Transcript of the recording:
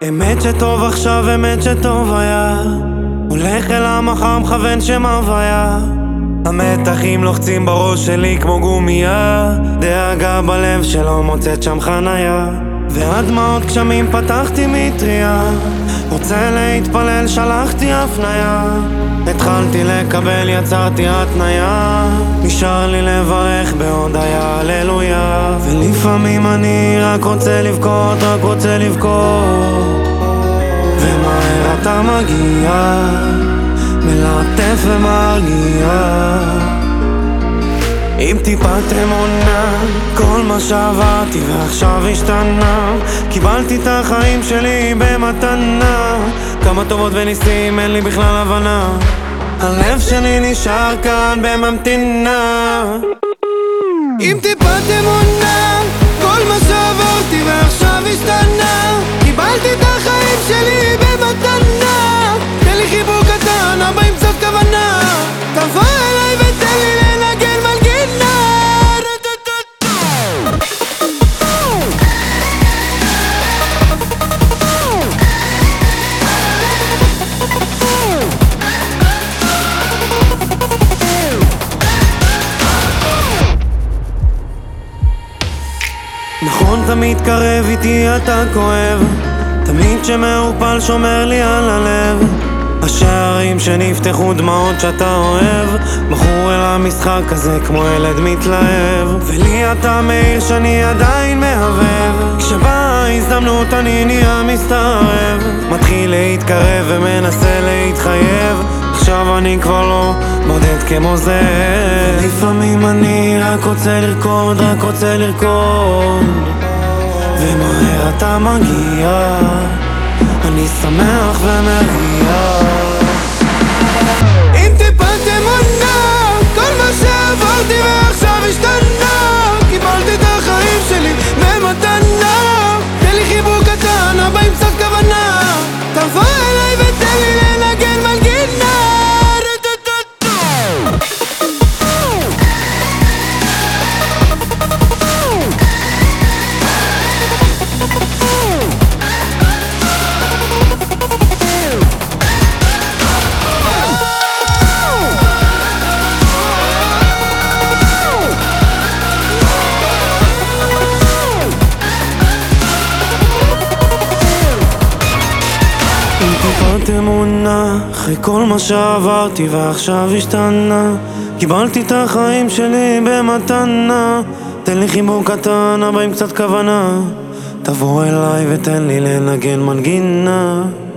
אמת שטוב עכשיו, אמת שטוב היה. הולך אל המחר, מכוון שם הוויה. המתחים לוחצים בראש שלי כמו גומיה. דאגה בלב שלא מוצאת שם חניה. והדמעות גשמים פתחתי מטריה. רוצה להתפלל שלחתי הפניה. התחלתי לקבל יצרתי התניה. נשאר לי לברך בהודיה הללויה. ולפעמים אני רק רוצה לבכות, רק רוצה לבכות. ומהר אתה מגיע, מלטף ומרגיע. עם טיפת אמונה, כל מה שעברתי ועכשיו השתנה. קיבלתי את החיים שלי במתנה. כמה טובות וניסים אין לי בכלל הבנה. הלב שלי נשאר כאן בממתינה. עם טיפת אמונה, כל מה שעברתי ועכשיו השתנה. קיבלתי את החיים שלי במתנה. תן לי חיבוק קטן, אבא עם קצת כוונה. תבוא אליי ותן לי לנגן מנגינה. נכון תמיד קרב איתי אתה כואב. תמיד שמעופל שומר לי על הלב. השערים שנפתחו דמעות שאתה אוהב. מכור אל המשחק הזה כמו ילד מתלהב. ולי אתה מאיר שאני עדיין מהבב. כשבאה ההזדמנות אני נהיה מסתרב. מתחיל להתקרב ומנסה להתחייב. עכשיו אני כבר לא בודד כמו זאב. לפעמים אני רק רוצה לרקוד, רק רוצה לרקוד. ומהר אתה מגיע, אני שמח ומגיע. עם טיפת אמונה, כל מה שעברתי ועכשיו השתנה. קיבלתי את החיים שלי במתנה. תן לי חיבוק קטן, אבא עם קצת כוונה. תבוא אליי ותן לי לנגן מנגינה. טיפת אמונה, אחרי כל מה שעברתי ועכשיו השתנה. קיבלתי את החיים שלי במתנה. תן לי חיבוק קטן, אבא עם קצת כוונה. תבוא אליי ותן לי לנגן מנגינה.